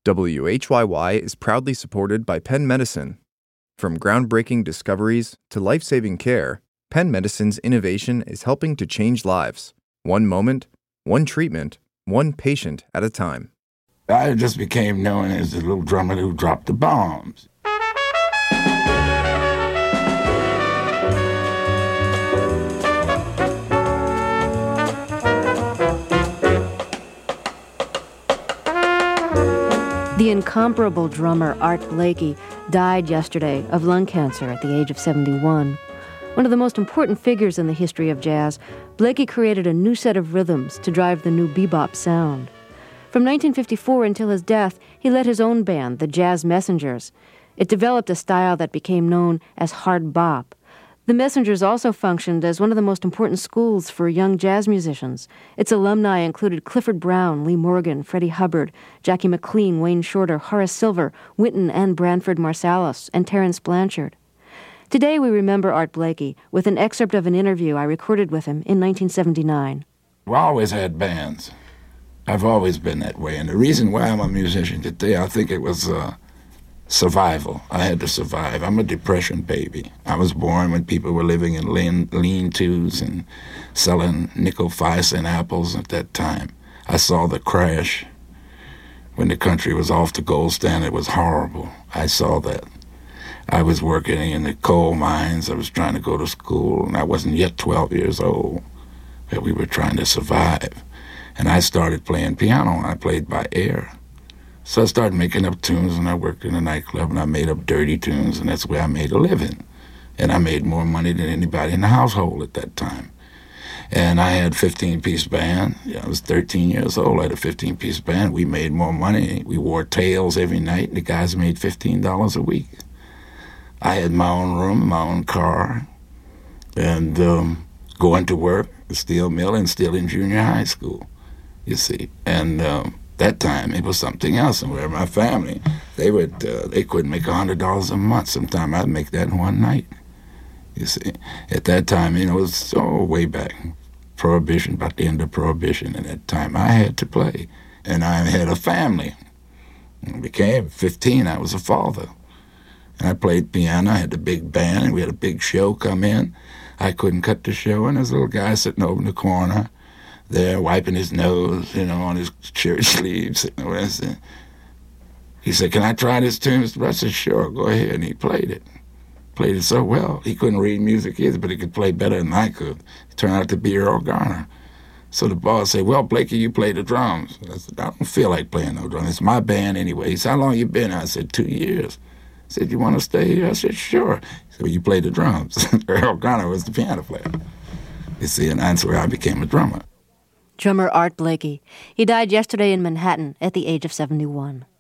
WHYY is proudly supported by Penn Medicine. From groundbreaking discoveries to life-saving care, Penn Medicine's innovation is helping to change lives. One moment, one treatment, one patient at a time. I just became known as the little drummer who dropped the bombs. The incomparable drummer Art Blakey died yesterday of lung cancer at the age of 71. One of the most important figures in the history of jazz, Blakey created a new set of rhythms to drive the new bebop sound. From 1954 until his death, he led his own band, the Jazz Messengers. It developed a style that became known as hard bop. The Messengers also functioned as one of the most important schools for young jazz musicians. Its alumni included Clifford Brown, Lee Morgan, Freddie Hubbard, Jackie McLean, Wayne Shorter, Horace Silver, Wynton and Branford Marsalis, and Terence Blanchard. Today we remember Art Blakey with an excerpt of an interview I recorded with him in 1979. We always had bands. I've always been that way. And the reason why I'm a musician today, I think it was survival. I had to survive. I'm a Depression baby. I was born when people were living in lean-tos and selling nickel 5-cent apples at that time. I saw the crash when the country was off the gold standard. It was horrible. I saw that. I was working in the coal mines. I was trying to go to school, and I wasn't yet 12 years old, but we were trying to survive. And I started playing piano, and I played by ear. So I started making up tunes, and I worked in a nightclub, and I made up dirty tunes, and that's where I made a living. And I made more money than anybody in the household at that time. And I had a 15-piece band. I was 13 years old. I had a 15-piece band. We made more money. We wore tails every night, and the guys made $15 a week. I had my own room, my own car, and going to work, the steel mill, and still in junior high school, you see. And that time it was something else. And where my family, they couldn't make $100 a month. Sometimes I'd make that in one night. You see, at that time, it was way back, Prohibition, about the end of Prohibition. At that time, I had to play, and I had a family. When I became 15, I was a father, and I played piano. I had a big band, and we had a big show come in. I couldn't cut the show, and there's a little guy sitting over in the corner there wiping his nose, on his shirt sleeves. He said, "Can I try this tune?" I said, "Sure, go ahead." And he played it. Played it so well. He couldn't read music either, but he could play better than I could. He turned out to be Earl Garner. So the boss said, "Well, Blakey, you play the drums." I said, "I don't feel like playing no drums. It's my band anyway." He said, "How long you been?" I said, 2 years. He said, "You want to stay here?" I said, "Sure." He said, "Well, you play the drums." Earl Garner was the piano player. You see, and that's where I became a drummer. Drummer Art Blakey. He died yesterday in Manhattan at the age of 71.